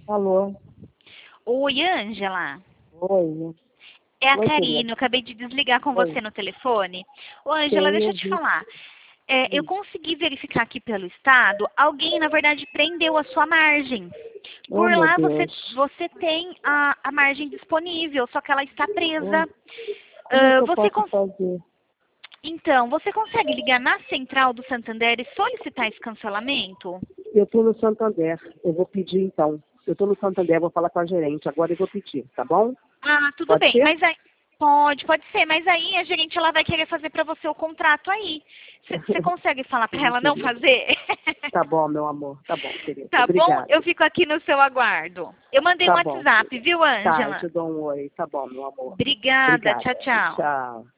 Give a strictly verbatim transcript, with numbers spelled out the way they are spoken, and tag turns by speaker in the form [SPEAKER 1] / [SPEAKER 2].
[SPEAKER 1] Alô?
[SPEAKER 2] Oi, Ângela.
[SPEAKER 1] Oi.
[SPEAKER 2] É a
[SPEAKER 1] Oi,
[SPEAKER 2] Karine,
[SPEAKER 1] querida.
[SPEAKER 2] eu acabei de desligar com
[SPEAKER 1] Oi.
[SPEAKER 2] você no telefone. Ô, Ângela,
[SPEAKER 1] Sim,
[SPEAKER 2] deixa
[SPEAKER 1] eu
[SPEAKER 2] eu te
[SPEAKER 1] vi.
[SPEAKER 2] falar. É, eu
[SPEAKER 1] Hum.
[SPEAKER 2] consegui verificar aqui pelo estado, alguém, na verdade, prendeu a sua margem.
[SPEAKER 1] Oh,
[SPEAKER 2] Por
[SPEAKER 1] meu
[SPEAKER 2] lá você,
[SPEAKER 1] Deus.
[SPEAKER 2] você tem a, a margem disponível, só que ela está
[SPEAKER 1] Oh,
[SPEAKER 2] presa.
[SPEAKER 1] como é
[SPEAKER 2] Ah,
[SPEAKER 1] que eu
[SPEAKER 2] você
[SPEAKER 1] posso
[SPEAKER 2] cons-
[SPEAKER 1] fazer?
[SPEAKER 2] Então, você consegue ligar na central do Santander e solicitar esse cancelamento?
[SPEAKER 1] Eu estou no Santander. Eu vou pedir, então. Eu estou no Santander, vou falar com a gerente. Agora eu vou pedir, tá bom?
[SPEAKER 2] Ah, tudo
[SPEAKER 1] Pode
[SPEAKER 2] bem,
[SPEAKER 1] ser?
[SPEAKER 2] mas aí pode, pode ser, mas aí a gerente ela vai querer fazer para você o contrato aí. Você consegue falar para
[SPEAKER 1] Sim,
[SPEAKER 2] ela não
[SPEAKER 1] querida.
[SPEAKER 2] fazer?
[SPEAKER 1] Tá bom, meu amor. Tá bom, querida.
[SPEAKER 2] Tá bom?
[SPEAKER 1] Obrigada.
[SPEAKER 2] Eu fico aqui no seu aguardo. Eu mandei um
[SPEAKER 1] Tá bom.
[SPEAKER 2] WhatsApp, viu,
[SPEAKER 1] Tá, eu
[SPEAKER 2] Ângela?
[SPEAKER 1] te dou um oi. Tá bom, meu amor.
[SPEAKER 2] Obrigada, tchau,
[SPEAKER 1] Obrigada.
[SPEAKER 2] tchau.
[SPEAKER 1] Tchau.